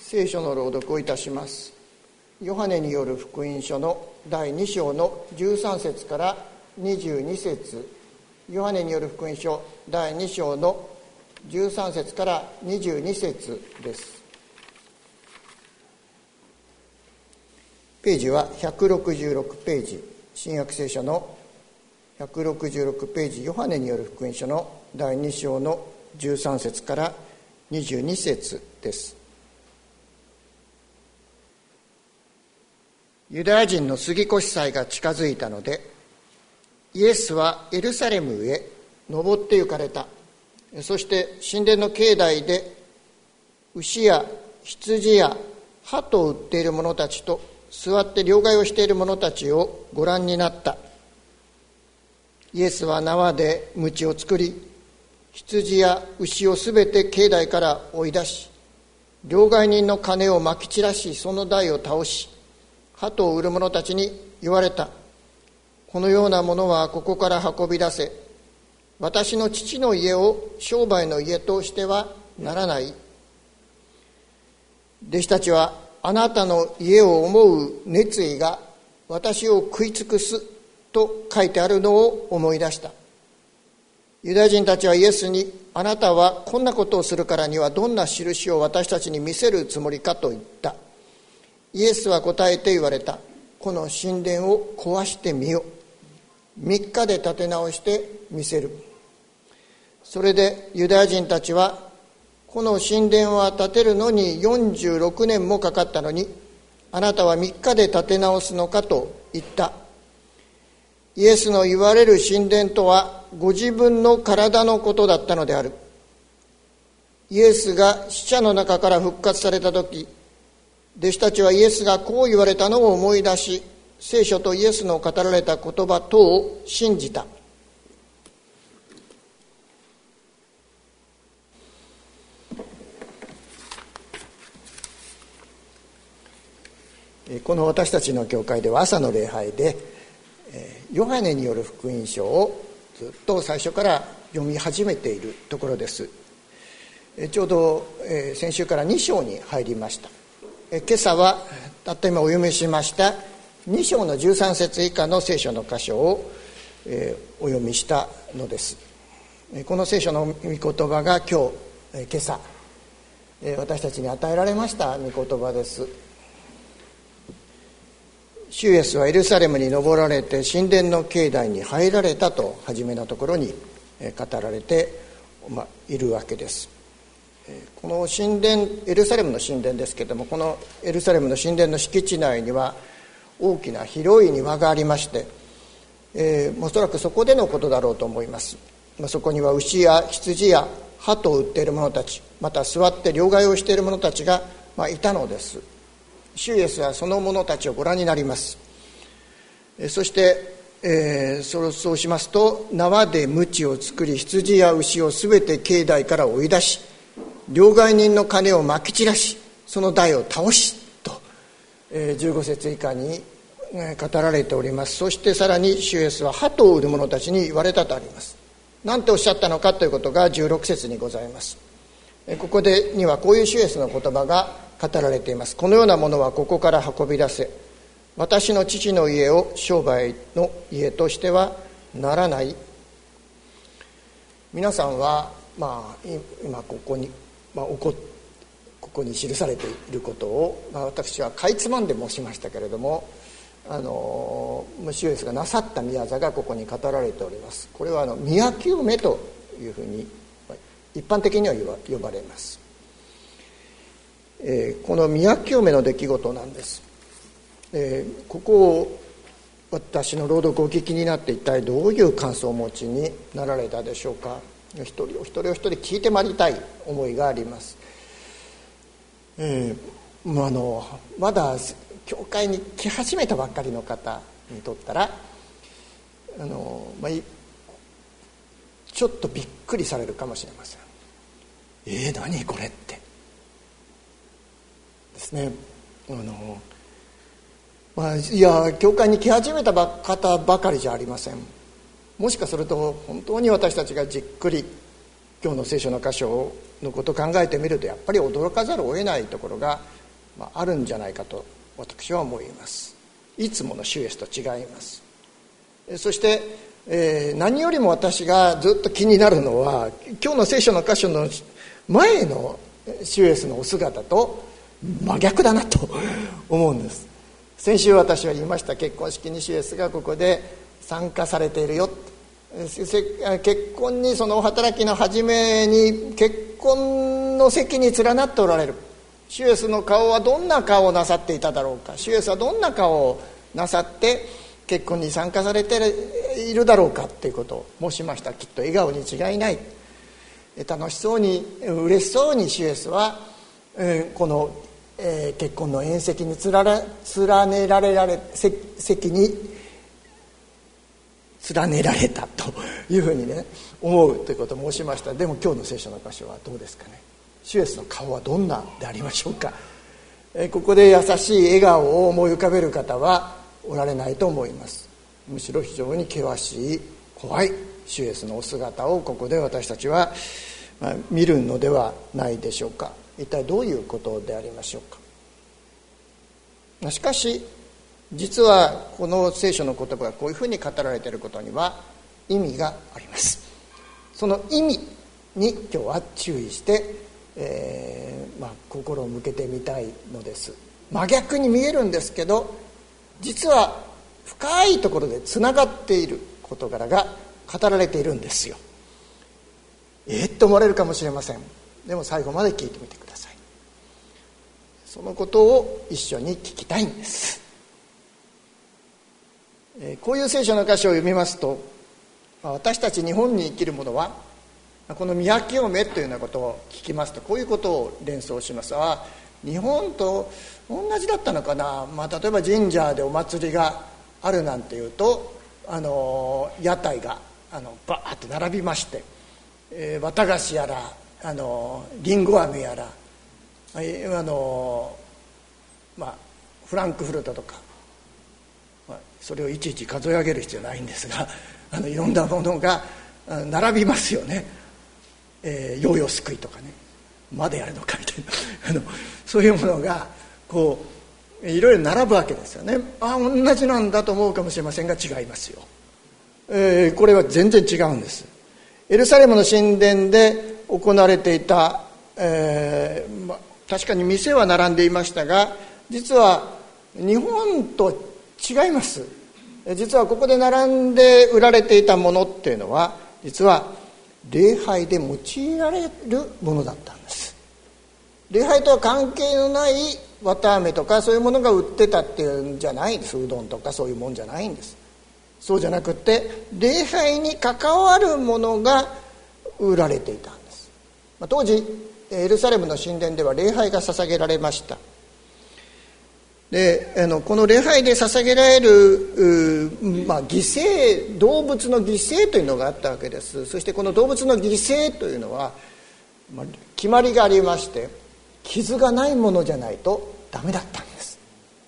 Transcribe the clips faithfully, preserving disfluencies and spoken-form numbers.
聖書の朗読をいたします。ヨハネによる福音書のだいに章のじゅうさん節からにじゅうに節、ヨハネによる福音書だいに章のじゅうさん節からにじゅうに節です。ページはひゃくろくじゅうろくページ、新約聖書のひゃくろくじゅうろくページ、ヨハネによる福音書のだいに章のじゅうさん節からにじゅうに節です。ユダヤ人の杉越祭が近づいたので、イエスはエルサレムへ登って行かれた。そして神殿の境内で牛や羊や鳩を売っている者たちと座って両替をしている者たちをご覧になった。イエスは縄で鞭を作り、羊や牛をすべて境内から追い出し、両替人の金をまき散らし、その台を倒し、鳩を売る者たちに言われた。このようなものはここから運び出せ。私の父の家を商売の家としてはならない。弟子たちは、あなたの家を思う熱意が私を食い尽くすと書いてあるのを思い出した。ユダヤ人たちはイエスに、あなたはこんなことをするからにはどんな印を私たちに見せるつもりかと言った。イエスは答えて言われた。この神殿を壊してみよ。三日で建て直してみせる。それでユダヤ人たちは、この神殿は建てるのによんじゅうろくねんもかかったのに、あなたは三日で建て直すのかと言った。イエスの言われる神殿とはご自分の体のことだったのである。イエスが死者の中から復活されたとき、弟子たちはイエスがこう言われたのを思い出し、聖書とイエスの語られた言葉等を信じた。この私たちの教会では朝の礼拝でヨハネによる福音書をずっと最初から読み始めているところです。ちょうど先週からに章に入りました。今朝はたった今お読みしましたに章のじゅうさん節以下の聖書の箇所をお読みしたのです。この聖書の御言葉が今日今朝私たちに与えられました御言葉です。主イエスはエルサレムに登られて神殿の境内に入られたと初めのところに語られているわけです。この神殿、エルサレムの神殿ですけれども、このエルサレムの神殿の敷地内には大きな広い庭がありまして、えー、おそらくそこでのことだろうと思います。そこには牛や羊や鳩を売っている者たち、また座って両替をしている者たちが、まあ、いたのです。主イエスはその者たちをご覧になります。そして、えー、そう、そうしますと、縄で鞭を作り、羊や牛をすべて境内から追い出し、両替人の金をまき散らし、その台を倒しと、えー、じゅうご節以下に語られております。そしてさらに主イエスは鳩を売る者たちに言われたとあります。何ておっしゃったのかということがじゅうろく節にございます。ここでにはこういう主イエスの言葉が語られています。このようなものはここから運び出せ。私の父の家を商売の家としてはならない。皆さんは、まあ、今ここに、まあ、ここに記されていることを、まあ、私はかいつまんで申しましたけれども、あの主イエスがなさった宮座がここに語られております。これはあの宮清めというふうに一般的には呼ばれます。えー、この宮清めの出来事なんです。えー、ここを私の朗読をお聞きになって一体どういう感想をお持ちになられたでしょうか。一人お一人お一人聞いてまいりたい思いがあります。えー、まあ、あのまだ教会に来始めたばっかりの方にとったらあの、まあ、ちょっとびっくりされるかもしれません。えー、何これってですね。あの、まあ、いや教会に来始めた方ばかりじゃありません。もしかすると本当に私たちがじっくり今日の聖書の箇所のことを考えてみるとやっぱり驚かざるを得ないところがまあ、あるんじゃないかと私は思います。いつもの主イエスと違います。そして、えー、何よりも私がずっと気になるのは、今日の聖書の箇所の前の主イエスのお姿と真逆だなと思うんです。先週私は言いました。結婚式に主イエスがここで参加されているよ。結婚に、そのお働きの初めに結婚の席に連なっておられる主イエスの顔はどんな顔をなさっていただろうか、主イエスはどんな顔をなさって結婚に参加されているだろうかということを申しました。きっと笑顔に違いない。楽しそうに嬉しそうに主イエスはこの結婚の宴席に連ねられられ席に連ねられたというふうにね思うということを申しました。でも今日の聖書の箇所はどうですかね。主イエスの顔はどんなでありましょうか。ここで優しい笑顔を思い浮かべる方はおられないと思います。むしろ非常に険しい怖い主イエスのお姿をここで私たちは見るのではないでしょうか。一体どういうことでありましょうか。しかし実はこの聖書の言葉がこういうふうに語られていることには意味があります。その意味に今日は注意して、えーまあ、心を向けてみたいのです。真逆に見えるんですけど、実は深いところでつながっている事柄が語られているんですよ。えっと思われるかもしれません。でも最後まで聞いてみてください。そのことを一緒に聞きたいんです。こういう聖書の箇所を読みますと、私たち日本に生きる者はこの見分けをめというようなことを聞きますと、こういうことを連想します。あ、日本と同じだったのかな、まあ、例えば神社でお祭りがあるなんていうと、あの屋台があのバーッと並びまして、えー、綿菓子やらあのりんご飴やら、あの、まあ、フランクフルトとか、まあ、それをいちいち数え上げる必要ないんですが、あのいろんなものが並びますよね。えー、ヨーヨーすくいとかね、までやるのかみたいなあのそういうものがこういろいろ並ぶわけですよね。ああ同じなんだと思うかもしれませんが違いますよ。えー、これは全然違うんです。エルサレムの神殿で行われていた、えーま、確かに店は並んでいましたが、実は日本と違います。実はここで並んで売られていたものっていうのは、実は礼拝で用いられるものだったんです。礼拝とは関係のない綿あめとかそういうものが売ってたっていうんじゃないんです。うどんとかそういうもんじゃないんです。そうじゃなくて礼拝に関わるものが売られていたんです。当時エルサレムの神殿では礼拝が捧げられました。であのこの礼拝で捧げられる、まあ、犠牲、動物の犠牲というのがあったわけです。そしてこの動物の犠牲というのは、まあ、決まりがありまして、傷がないものじゃないとダメだったんです。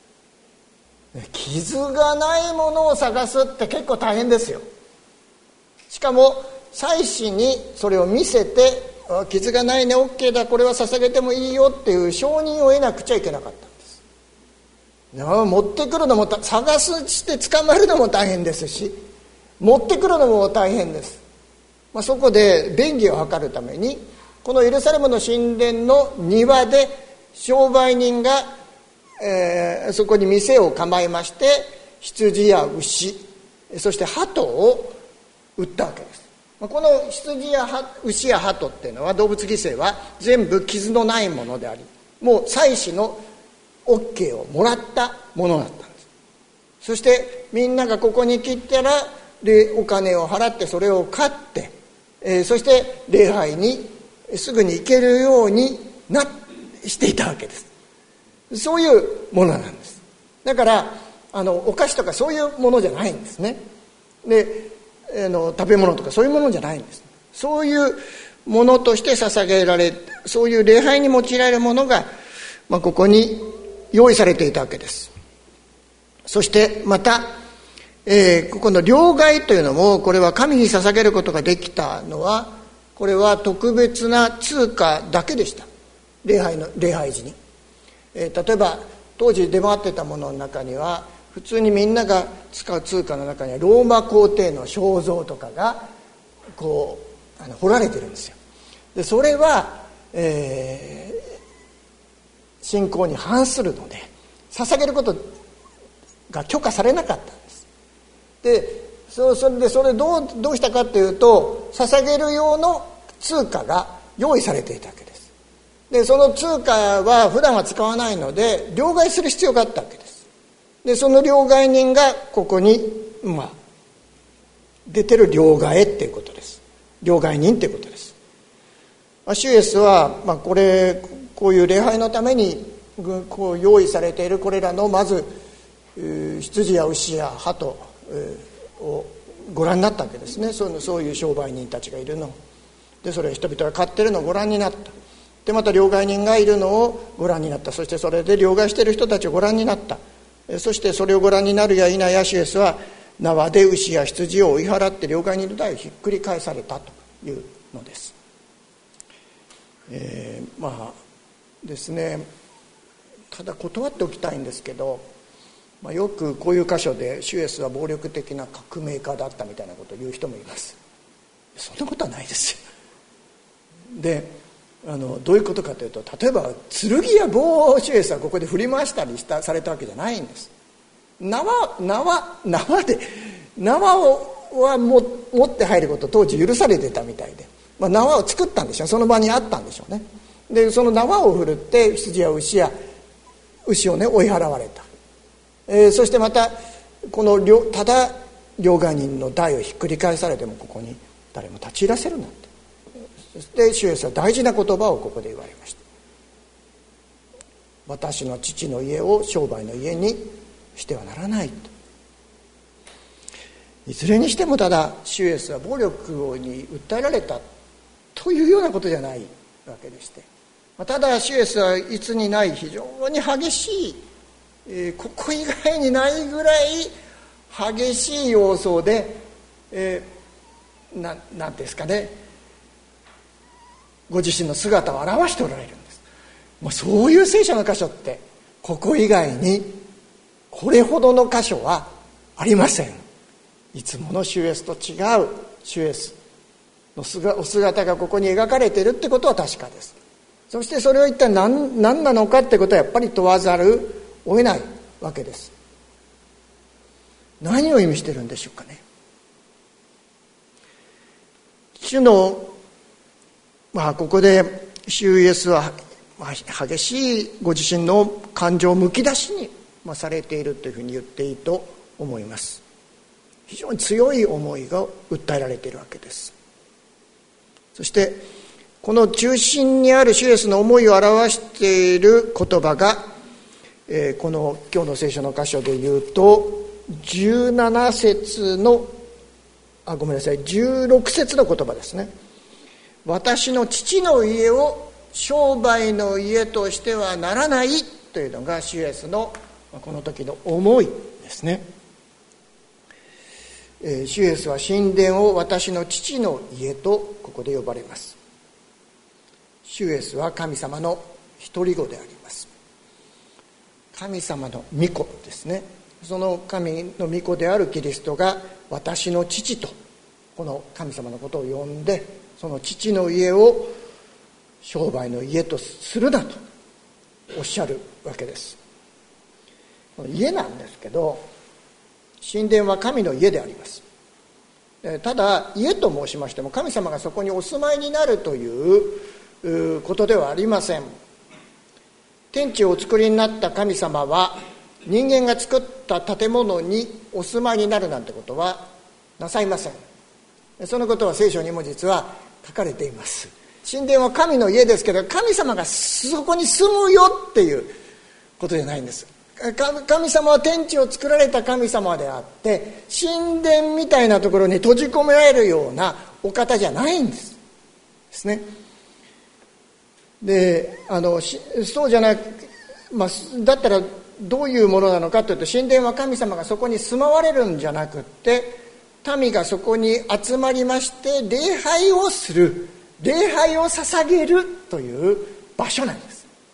傷がないものを探すって結構大変ですよ。しかも祭司にそれを見せて、傷がないね OK だ、これは捧げてもいいよっていう承認を得なくちゃいけなかった。持ってくるのも探すして捕まるのも大変ですし、持ってくるのも大変です。まあ、そこで便宜を図るためにこのエルサレムの神殿の庭で商売人が、えー、そこに店を構えまして、羊や牛、そして鳩を売ったわけです。この羊や牛や鳩っていうのは、動物犠牲は全部傷のないものであり、もう祭司の OK をもらったものだったんです。そしてみんながここに来たらお金を払ってそれを買って、えー、そして礼拝にすぐに行けるようになしていたわけです。そういうものなんです。だからあのお菓子とかそういうものじゃないんですね。であの食べ物とかそういうものじゃないんです。そういうものとして捧げられ、そういう礼拝に用いられるものが、まあ、ここに用意されていたわけです。そしてまた、えー、ここの両替というのも、これは神に捧げることができたのは、これは特別な通貨だけでした。礼拝の礼拝時にえー、例えば当時出回ってたものの中には普通にみんなが使う通貨の中にはローマ皇帝の肖像とかがこうあの彫られてるんですよ。でそれは、えー、信仰に反するので捧げることが許可されなかったんです。でそそれでそれどうどうしたかというと、捧げる用の通貨が用意されていたわけです。でその通貨は普段は使わないので両替する必要があったわけです。でその両替人がここに、まあ、出てる両替っていうことです。両替人っていうことです。主イエスは、まあ、これこういう礼拝のためにこう用意されているこれらのまず羊や牛や鳩をご覧になったわけですね。そういう、そういう商売人たちがいるので、それを人々が買ってるのをご覧になった。でまた両替人がいるのをご覧になった。そしてそれで両替している人たちをご覧になった。そしてそれをご覧になるや否や主イエスは縄で牛や羊を追い払って両替人の台をひっくり返されたというのです。えー、まあですね、ただ断っておきたいんですけど、まあ、よくこういう箇所で主イエスは暴力的な革命家だったみたいなことを言う人もいます。そんなことはないですよ。であのどういうことかというと、例えば剣や棒を主イエスはここで振り回したりしたされたわけじゃないんです。縄縄縄で縄をはも持って入ること当時許されてたみたいで、まあ、縄を作ったんでしょう。その場にあったんでしょうね。でその縄を振るって羊や牛や牛をね追い払われた。えー、そしてまたこの両ただ両替人の台をひっくり返されてもここに誰も立ち入らせるなんて。そして主イエスは大事な言葉をここで言われました。私の父の家を商売の家にしてはならないと。いずれにしてもただ主イエスは暴力に訴えられたというようなことじゃないわけでして、ただ主イエスはいつにない非常に激しい、えー、ここ以外にないぐらい激しい様相で、えー、な, なんですかねご自身の姿を表しておられるんです。もうそういう聖書の箇所ってここ以外にこれほどの箇所はありません。いつもの主イエスと違う主イエスのお姿がここに描かれているってことは確かです。そしてそれは一体 何, 何なのかってことはやっぱり問わざるを得ないわけです。何を意味してるんでしょうかね。主のまあここで主イエスは激しいご自身の感情をむき出しにされているというふうに言っていいと思います。非常に強い思いが訴えられているわけです。そしてこの中心にある主イエスの思いを表している言葉が、えー、この今日の聖書の箇所で言うとじゅうなな節のあごめんなさいじゅうろく節の言葉ですね。私の父の家を商売の家としてはならないというのが主イエスのこの時の思いですね。えー、主イエスは神殿を私の父の家とここで呼ばれます。主イエスは神様の独り子であります。神様の御子ですね。その神の御子であるキリストが私の父とこの神様のことを呼んで、その父の家を商売の家とするなとおっしゃるわけです。家なんですけど、神殿は神の家であります。ただ家と申しましても神様がそこにお住まいになるということではありません。天地をお作りになった神様は人間が作った建物にお住まいになるなんてことはなさいません。そのことは聖書にも実は書かれています。神殿は神の家ですけど、神様がそこに住むよっていうことじゃないんです。神様は天地を作られた神様であって、神殿みたいなところに閉じ込められるようなお方じゃないんですですね。であのそうじゃなく、まあ、だったらどういうものなのかというと、神殿は神様がそこに住まわれるんじゃなくって、民がそこに集まりまして礼拝をする、礼拝を捧げるという場所なんです。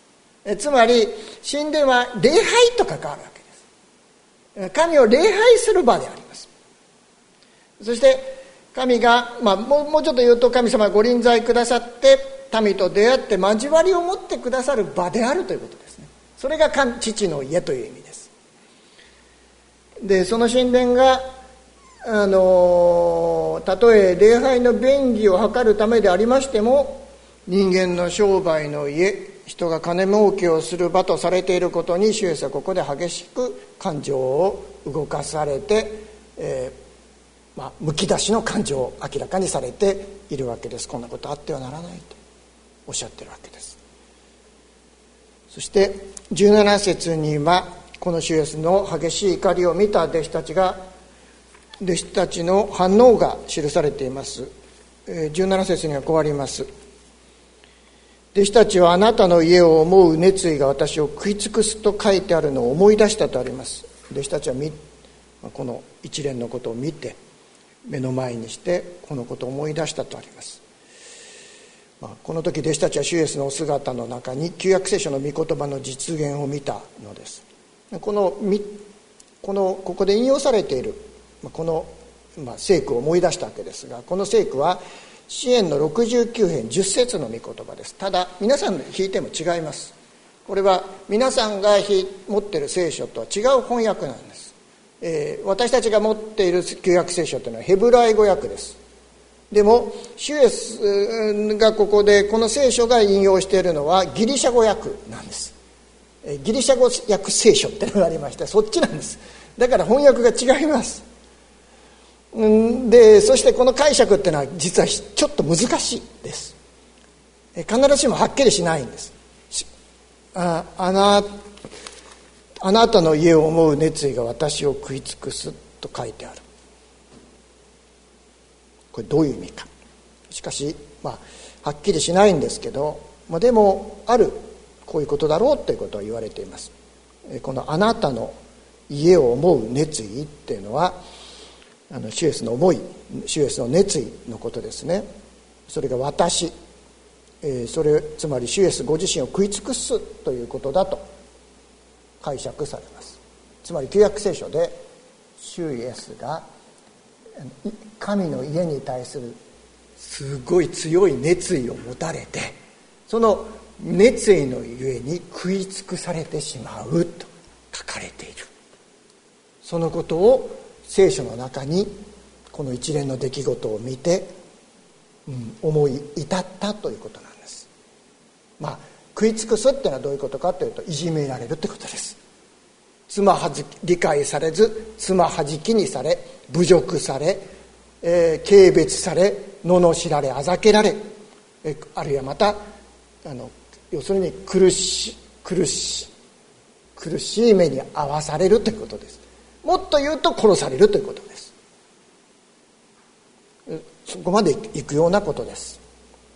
えつまり神殿は礼拝と関わるわけです。神を礼拝する場であります。そして神が、まあ、もう、もうちょっと言うと、神様がご臨在くださって民と出会って交わりを持ってくださる場であるということですね。それが神父の家という意味です。でその神殿があのたとえ礼拝の便宜を図るためでありましても、人間の商売の家、人が金儲けをする場とされていることに、主イエスはここで激しく感情を動かされて、えーまあ、むき出しの感情を明らかにされているわけです。こんなことあってはならないとおっしゃってるわけです。そしてじゅうなな節には、この主イエスの激しい怒りを見た弟子たちが弟子たちの反応が記されています。じゅうなな節にはこうあります。弟子たちはあなたの家を思う熱意が私を食い尽くすと書いてあるのを思い出したとあります。弟子たちはこの一連のことを見て、目の前にしてこのことを思い出したとあります。まあ、この時弟子たちは主イエスのお姿の中に旧約聖書の御言葉の実現を見たのです。このこのここで引用されているこの、まあ、聖句を思い出したわけですが、この聖句は詩編のろくじゅうきゅう編じゅっ節の御言葉です。ただ皆さんの引いても違います。これは皆さんが持っている聖書とは違う翻訳なんです。えー、私たちが持っている旧約聖書というのはヘブライ語訳です。でも主イエスがここでこの聖書が引用しているのはギリシャ語訳なんです。ギリシャ語訳聖書っていうのがありまして、そっちなんです。だから翻訳が違います。でそしてこの解釈っていうのは実はちょっと難しいです。必ずしもはっきりしないんです。ああなあなたの家を思う熱意が私を食い尽くすと書いてある。これどういう意味か。しかし、まあ、はっきりしないんですけど、まあ、でもあるこういうことだろうということは言われています。このあなたの家を思う熱意っていうのは、あの主イエスの思い、主イエスの熱意のことですね。それが私、えー、それつまり主イエスご自身を食い尽くすということだと解釈されます。つまり旧約聖書で主イエスが神の家に対するすごい強い熱意を持たれて、その熱意のゆえに食い尽くされてしまうと書かれている。そのことを聖書の中にこの一連の出来事を見て、うん、思い至ったということなんです。まあ食い尽くすっていうのはどういうことかというと、いじめられるってことです。つまはじ理解されずつまはじきにされ、侮辱され、えー、軽蔑され、罵られ、あざけられ、えあるいはまたあの要するに苦し苦し苦しい目に遭わされるということです。もっと言うと殺されるということです。そこまでいくようなことです。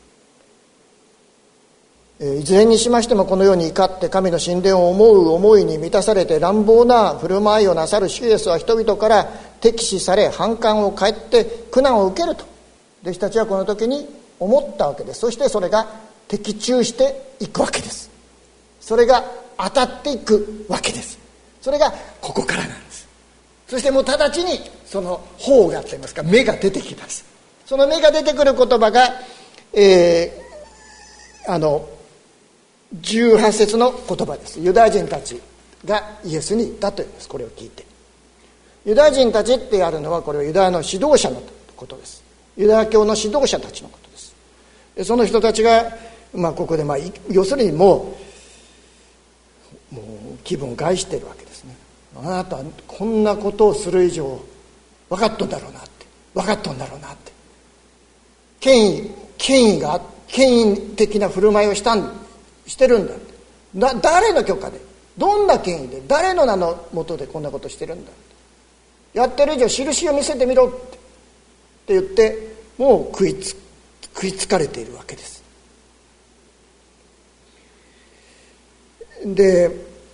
いずれにしましてもこのように怒って神の神殿を思う思いに満たされて乱暴な振る舞いをなさる主イエスは人々から敵視され、反感を買って苦難を受けると弟子たちはこの時に思ったわけです。そしてそれが的中していくわけです。それが当たっていくわけです。それがここからなんです。そしてもう直ちにその方がといいますか目が出てきます。その目が出てくる言葉が、えー、あのじゅうはち節の言葉です。ユダヤ人たちがイエスに言ったというんです。これを聞いて、ユダヤ人たちってやるのはこれはユダヤの指導者のことです。ユダヤ教の指導者たちのことです。でその人たちが、まあ、ここで、まあ、要するにもう、もう気分を害しているわけですね。あなたこんなことをする以上分かっとんだろうなって、分かっとんだろうなって、権威権威が権威的な振る舞いをしたんしてるんだ。だ誰の許可で、どんな権威で、誰の名のもとでこんなことしてるんだ。やってる以上印を見せてみろって、って言ってもう食いつ食いつかれているわけです。で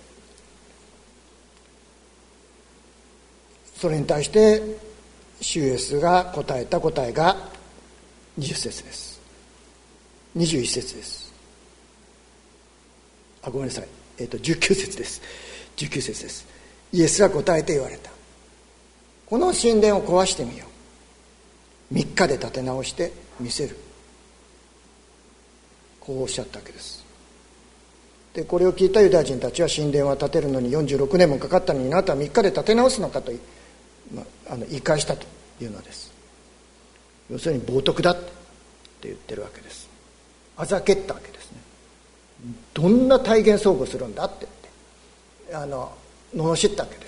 それに対して主イエスが答えた答えがにじゅっ節です。にじゅういち節です。 あごめんなさい、えー、とじゅうきゅう節ですじゅうきゅう節です。イエスは答えて言われた。この神殿を壊してみよう。みっかで建て直してみせる。こうおっしゃったわけです。でこれを聞いたユダヤ人たちは、神殿は建てるのによんじゅうろくねんもかかったのに、あなたはみっかで建て直すのかと、まあ、あの言い返したというのです。要するに冒涜だって言ってるわけです。あざけったわけですね。どんな体現相互するんだって言ってあの罵ったわけです。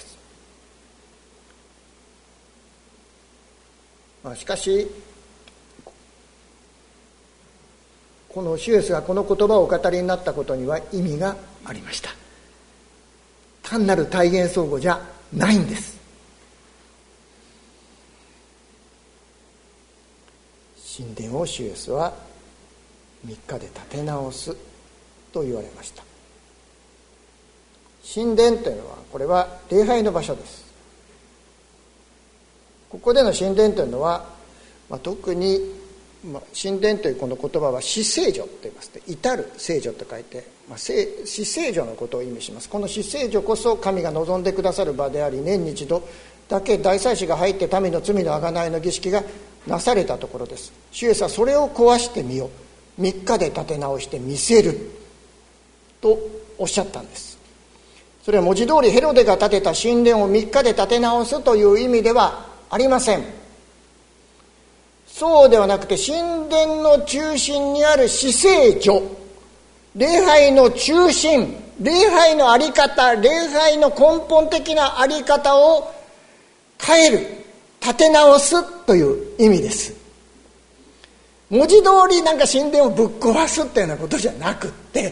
まあ、しかしこの主イエスがこの言葉をお語りになったことには意味がありました。単なる体現相互じゃないんです。神殿を主イエスはみっかで建て直すと言われました。神殿というのは、これは礼拝の場所です。ここでの神殿というのは、まあ、特に、まあ、神殿というこの言葉は至聖所と言いますね。至る聖所と書いて、まあ、至聖所のことを意味します。この至聖所こそ神が望んでくださる場であり、年に一度だけ大祭司が入って民の罪の贖いの儀式がなされたところです。主イエスはそれを壊してみよう、みっかで建て直してみせるとおっしゃったんです。それは文字通りヘロデが建てた神殿をみっかで建て直すという意味ではありません。そうではなくて、神殿の中心にある至聖所、礼拝の中心、礼拝のあり方、礼拝の根本的なあり方を変える、建て直すという意味です。文字通りなんか神殿をぶっ壊すっていうようなことじゃなくって、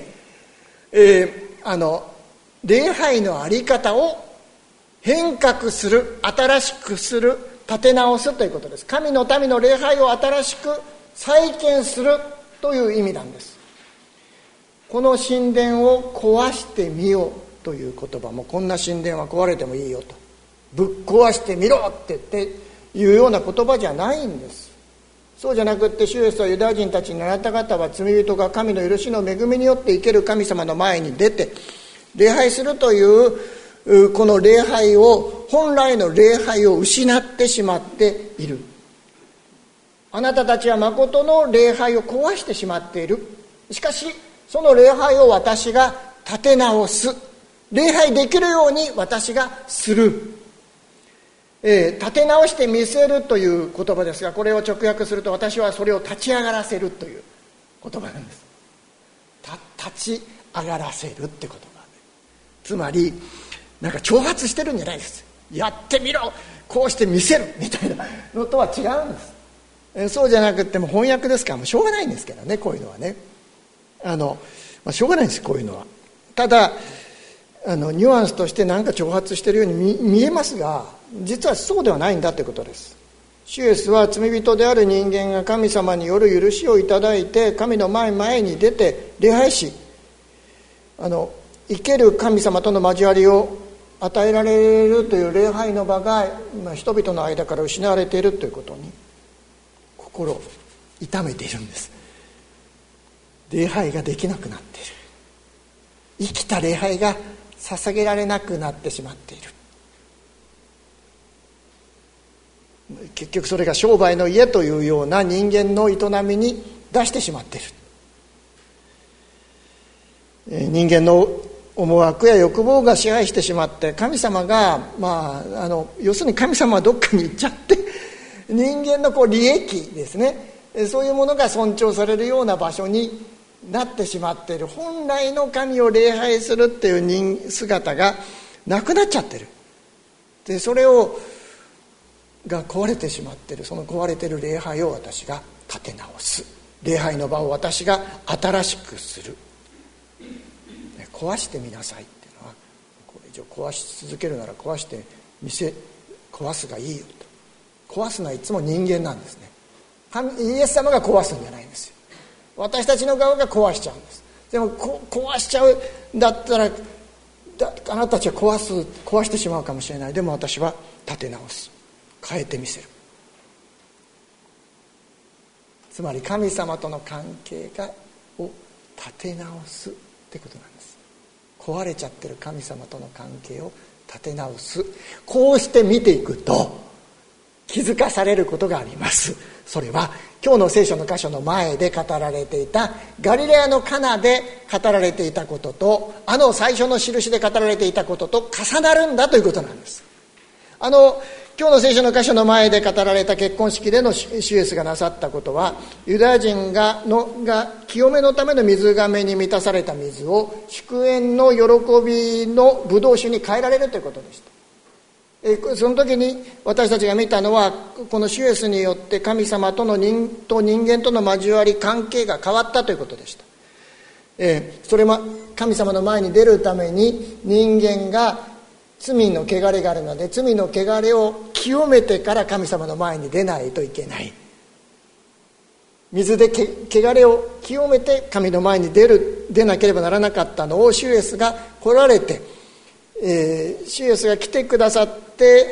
えー、あの礼拝のあり方を変革する、新しくする、立て直すということです。神の民の礼拝を新しく再建するという意味なんです。この神殿を壊してみようという言葉も、こんな神殿は壊れてもいいよと、ぶっ壊してみろって言っていうような言葉じゃないんです。そうじゃなくって、主イエスはユダヤ人たちに、あなた方は罪人が神の許しの恵みによって生ける神様の前に出て礼拝するというこの礼拝を、本来の礼拝を失ってしまっている。あなたたちは誠の礼拝を壊してしまっている。しかしその礼拝を私が立て直す、礼拝できるように私がする、えー、立て直してみせるという言葉ですが、これを直訳すると、私はそれを立ち上がらせるという言葉なんです。た立ち上がらせるって言葉。つまりなんか挑発してるんじゃないです。やってみろ、こうしてみせるみたいなのとは違うんです。えそうじゃなくても翻訳ですから、もうしょうがないんですけどね、こういうのはね、あの、まあ、しょうがないんです、こういうのは。ただあのニュアンスとして何か挑発してるように 見, 見えますが、実はそうではないんだということです。主イエスは罪人である人間が神様による許しをいただいて、神の前前に出て礼拝し、あの生ける神様との交わりを与えられるという礼拝の場が今人々の間から失われているということに心を痛めているんです。礼拝ができなくなっている、生きた礼拝が捧げられなくなってしまっている。結局それが商売の家というような人間の営みに出してしまっている。人間の思惑や欲望が支配してしまって、神様が、まあ、あの要するに神様はどっかに行っちゃって、人間のこう利益ですね、そういうものが尊重されるような場所になってしまっている。本来の神を礼拝するっていう人姿がなくなっちゃってる。でそれをが壊れてしまっている。その壊れている礼拝を私が立て直す、礼拝の場を私が新しくする。壊してみなさいっていうのは、これ以上壊し続けるなら壊してみせ壊すがいいよと。壊すのはいつも人間なんですね。イエス様が壊すんじゃないんですよ。私たちの側が壊しちゃうんです。でもこ壊しちゃうんだったら、だあなたたちは壊す壊してしまうかもしれない。でも私は立て直す、変えてみせる。つまり神様との関係がを立て直すってことなんです。 壊れちゃってる神様との関係を立て直す。こうして見ていくと気づかされることがあります。それは今日の聖書の箇所の前で語られていたガリレアのカナで語られていたことと、あの最初の印で語られていたことと重なるんだということなんです。あの今日の聖書の箇所の前で語られた結婚式での主イエスがなさったことは、ユダヤ人がのが清めのための水がめに満たされた水を祝宴の喜びのブドウ酒に変えられるということでした。えその時に私たちが見たのは、この主イエスによって神様との 人, と人間との交わり関係が変わったということでした。えそれも神様の前に出るために人間が罪の汚れがあるので、罪の汚れを清めてから神様の前に出ないといけない。水でけ汚れを清めて神の前に出る出なければならなかったのを、主イエスが来られて、えー、主イエスが来てくださって、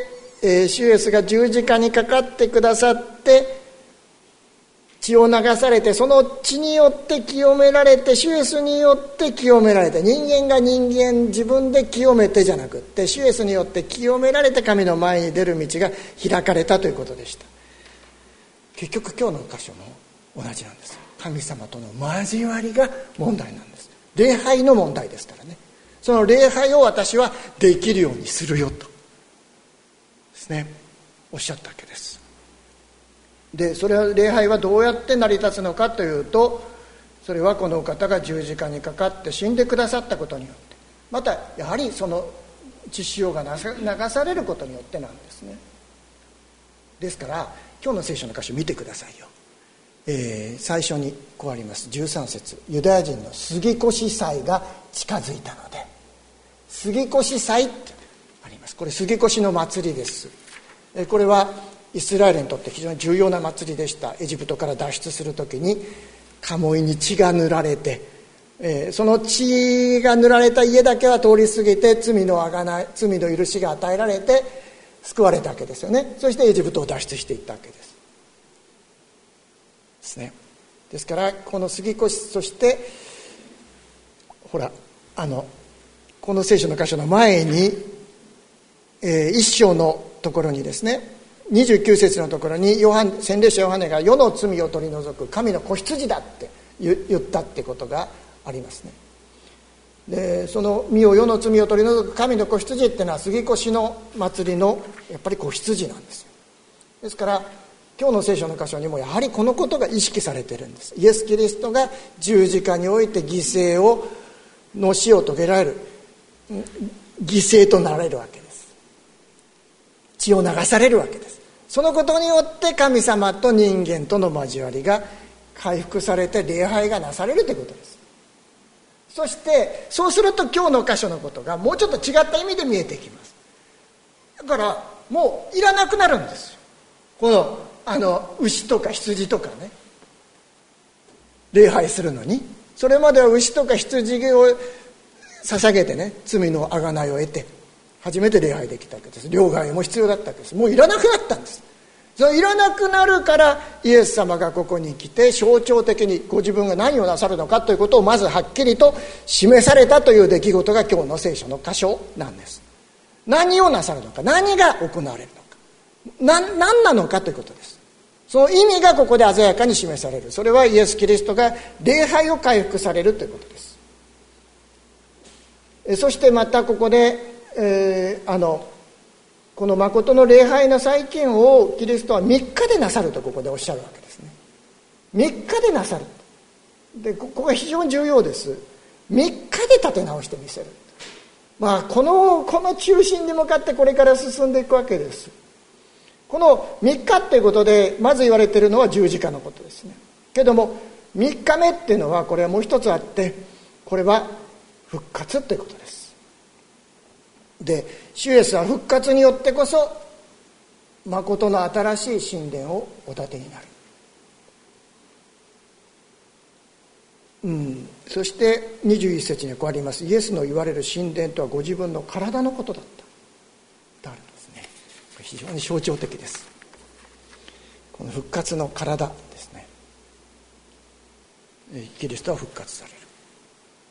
えー、主イエスが十字架にかかってくださって血を流されて、その血によって清められて、主イエスによって清められて、人間が人間自分で清めてじゃなくって、主イエスによって清められて神の前に出る道が開かれたということでした。結局今日の箇所も同じなんです。神様との交わりが問題なんです。礼拝の問題ですからね。その礼拝を私はできるようにするよとですね、おっしゃったわけです。でそれは礼拝はどうやって成り立つのかというと、それはこのお方が十字架にかかって死んでくださったことによって、またやはりその血潮が流されることによってなんですね。ですから今日の聖書の箇所見てくださいよ。えー、最初にこうあります。じゅうさん節、ユダヤ人の杉越祭が近づいたので、杉越祭ってあります。これ杉越の祭りです。えー、これはイスラエルにとって非常に重要な祭りでした。エジプトから脱出するときに鴨居に血が塗られて、えー、その血が塗られた家だけは通り過ぎて罪のあがない罪の許しが与えられて救われたわけですよね。そしてエジプトを脱出していったわけですですね。ですからこの杉越、そしてほらあのこの聖書の箇所の前に、えー、一章のところにですね、にじゅうきゅう節のところにヨハン洗礼者ヨハネが世の罪を取り除く神の子羊だって言ったってことがありますね。でその身を世の罪を取り除く神の子羊っていうのは杉越の祭りのやっぱり子羊なんですよ。ですから今日の聖書の箇所にもやはりこのことが意識されているんです。イエス・キリストが十字架において犠牲をの死を遂げられる、犠牲となられるわけです。血を流されるわけです。そのことによって神様と人間との交わりが回復されて礼拝がなされるということです。そしてそうすると今日の箇所のことがもうちょっと違った意味で見えてきます。だからもういらなくなるんですよ。このあの牛とか羊とかね、礼拝するのに、それまでは牛とか羊を捧げてね、罪の贖いを得て初めて礼拝できたわけです。両替も必要だったわけです。もういらなくなったんです。そのいらなくなるからイエス様がここに来て象徴的にご自分が何をなさるのかということをまずはっきりと示されたという出来事が今日の聖書の箇所なんです。何をなさるのか、何が行われるのか、な何なのかということです。その意味がここで鮮やかに示される。それはイエス・キリストが礼拝を回復されるということです。そしてまたここで、えー、あのこの誠の礼拝の再建をキリストはみっかでなさるとここでおっしゃるわけですね。みっかでなさる。でここが非常に重要です。みっかで立て直してみせる。まあこのこの中心に向かってこれから進んでいくわけです。このみっかっていうことでまず言われているのは十字架のことですね。けどもみっかめっていうのはこれはもう一つあって、これは復活ということです。で主イエスは復活によってこそ誠の新しい神殿をお建てになる、うん、そしてにじゅういち節にこうあります。イエスの言われる神殿とはご自分の体のことだったとあるんですね。非常に象徴的です。この復活の体ですね。キリストは復活される。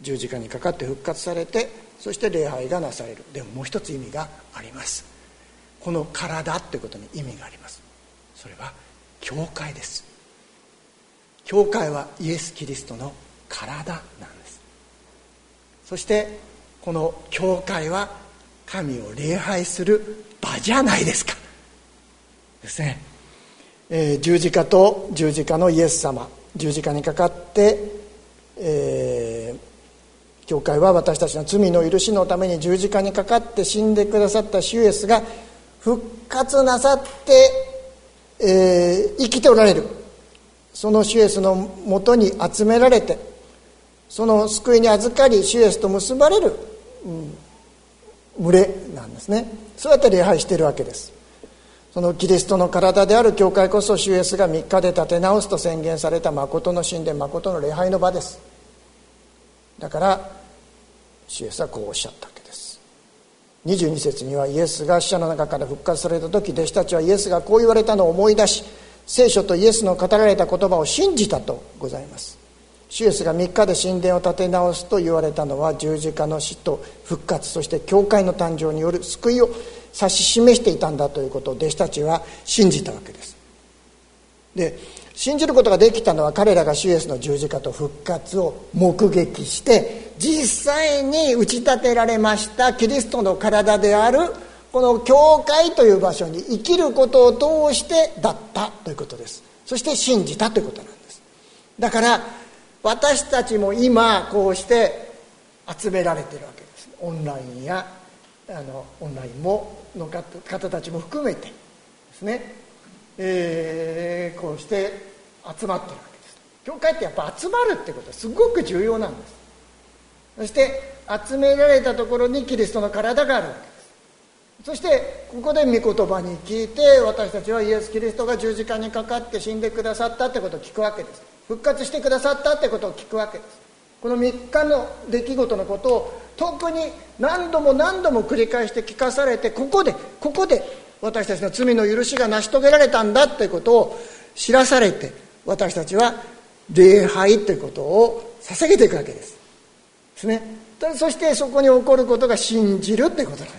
十字架にかかって復活されて、そして礼拝がなされる。でももう一つ意味があります。この体ってことに意味があります。それは教会です。教会はイエス・キリストの体なんです。そしてこの教会は神を礼拝する場じゃないですかですね。えー、十字架と十字架のイエス様、十字架にかかって、えー、教会は私たちの罪の許しのために十字架にかかって死んでくださった主イエスが復活なさって、えー、生きておられる、その主イエスのもとに集められて、その救いに預かり主イエスと結ばれる、うん、群れなんですね。そうやって礼拝しているわけです。そのキリストの体である教会こそ主イエスがみっかで建て直すと宣言された誠の神殿、誠の礼拝の場です。だから主イエスはこうおっしゃったわけです。にじゅうに節には、イエスが死者の中から復活された時、弟子たちはイエスがこう言われたのを思い出し、聖書とイエスの語られた言葉を信じたとございます。主イエスがみっかで神殿を建て直すと言われたのは、十字架の死と復活、そして教会の誕生による救いを指し示していたんだということを弟子たちは信じたわけです。で、信じることができたのは、彼らが主イエスの十字架と復活を目撃して実際に打ち立てられましたキリストの体であるこの教会という場所に生きることを通してだったということです。そして信じたということなんです。だから私たちも今こうして集められているわけです。オンラインやあのオンラインもの方たちも含めてですね、えー、こうして集まっているわけです。教会ってやっぱ集まるってことはすごく重要なんです。そして集められたところにキリストの体があるわけです。そしてここで御言葉に聞いて、私たちはイエス・キリストが十字架にかかって死んでくださったってことを聞くわけです。復活してくださったってことを聞くわけです。このみっかの出来事のことを特に何度も何度も繰り返して聞かされて、ここでここで私たちの罪の許しが成し遂げられたんだということを知らされて、私たちは礼拝ということを捧げていくわけですですね。そしてそこに起こることが信じるということなんです。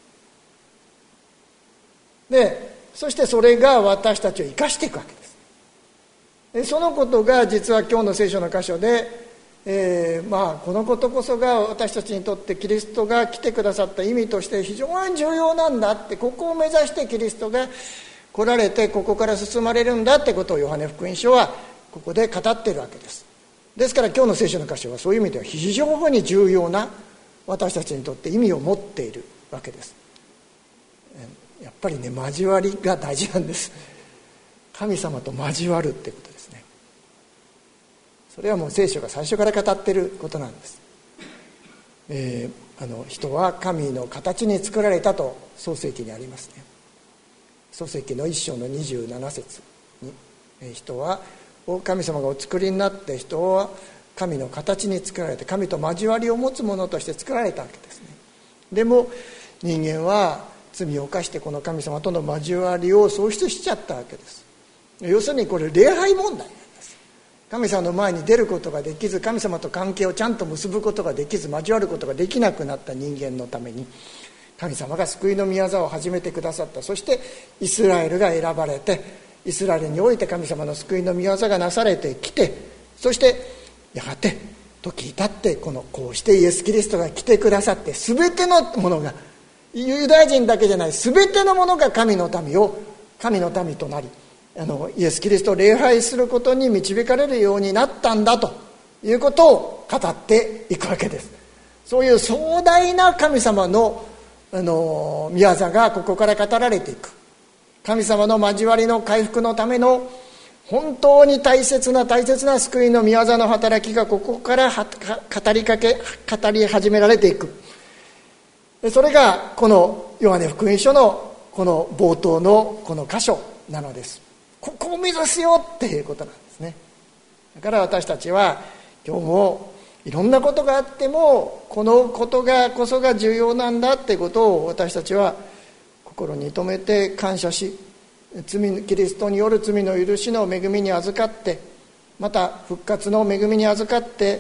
で、そしてそれが私たちを生かしていくわけです。で、そのことが実は今日の聖書の箇所で、えー、まあこのことこそが私たちにとってキリストが来てくださった意味として非常に重要なんだって、ここを目指してキリストが来られてここから進まれるんだってことをヨハネ福音書はここで語っているわけです。ですから今日の聖書の箇所はそういう意味では非常に重要な、私たちにとって意味を持っているわけです。やっぱりね、交わりが大事なんです。神様と交わるってことですね。それはもう聖書が最初から語っていることなんです。えー、あの人は神の形に作られたと創世記にありますね。創世記の一章のにじゅうなな節に、えー、人は神様がお作りになって、人は神の形に作られて神と交わりを持つものとして作られたわけですね。でも人間は罪を犯してこの神様との交わりを喪失しちゃったわけです。要するにこれ礼拝問題なんです。神様の前に出ることができず、神様と関係をちゃんと結ぶことができず、交わることができなくなった人間のために神様が救いの御業を始めてくださった。そしてイスラエルが選ばれて、イスラエルにおいて神様の救いの御業がなされてきて、そしてやがて時に経ってこのこうしてイエス・キリストが来てくださって、全てのものが、ユダヤ人だけじゃない全てのものが神の民を神の民となり、あのイエス・キリストを礼拝することに導かれるようになったんだということを語っていくわけです。そういう壮大な神様のあの御業がここから語られていく。神様の交わりの回復のための本当に大切な大切な救いの御業の働きがここから語りかけ語り始められていく。それがこのヨハネ福音書のこの冒頭のこの箇所なのです。ここを目指すよっていうことなんですね。だから私たちは今日もいろんなことがあっても、このことがこそが重要なんだってことを私たちは心に留めて感謝し、罪キリストによる罪の許しの恵みに預かって、また復活の恵みに預かって、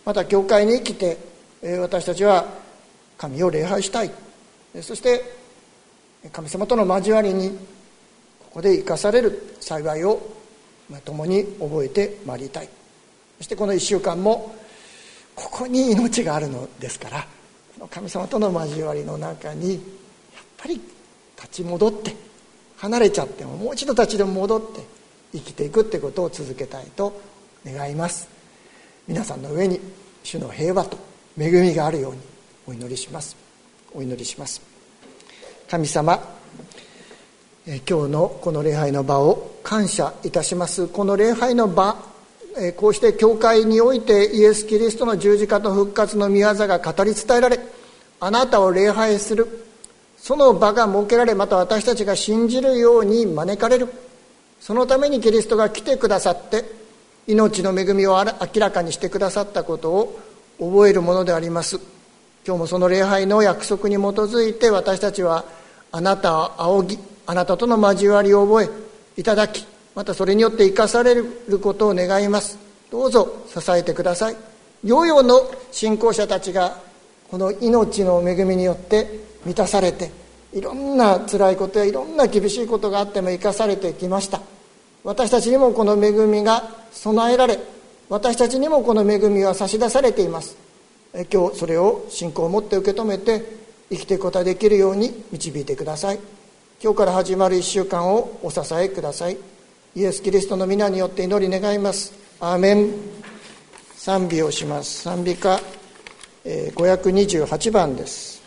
また教会に生きて私たちは神を礼拝したい、そして神様との交わりにここで生かされる幸いを共に覚えてまいりたい。そしてこのいっしゅうかんもここに命があるのですから、この神様との交わりの中にやっぱり立ち戻って、離れちゃってももう一度立ち戻って生きていくってことを続けたいと願います。皆さんの上に主の平和と恵みがあるようにお祈りしますお祈りします。神様、え今日のこの礼拝の場を感謝いたします。この礼拝の場、えこうして教会においてイエス・キリストの十字架と復活の御業が語り伝えられ、あなたを礼拝するその場が設けられ、また私たちが信じるように招かれる。そのためにキリストが来てくださって命の恵みを明らかにしてくださったことを覚えるものであります。今日もその礼拝の約束に基づいて私たちはあなたを仰ぎ、あなたとの交わりを覚えいただき、またそれによって生かされることを願います。どうぞ支えてください。世々の信仰者たちがこの命の恵みによって満たされて、いろんな辛いことやいろんな厳しいことがあっても生かされてきました。私たちにもこの恵みが備えられ、私たちにもこの恵みは差し出されています。今日それを信仰を持って受け止めて生きていくことができるように導いてください。今日から始まるいっしゅうかんをお支えください。イエス・キリストの皆によって祈り願います。アーメン。賛美をします。賛美歌ごひゃくにじゅうはちばんです。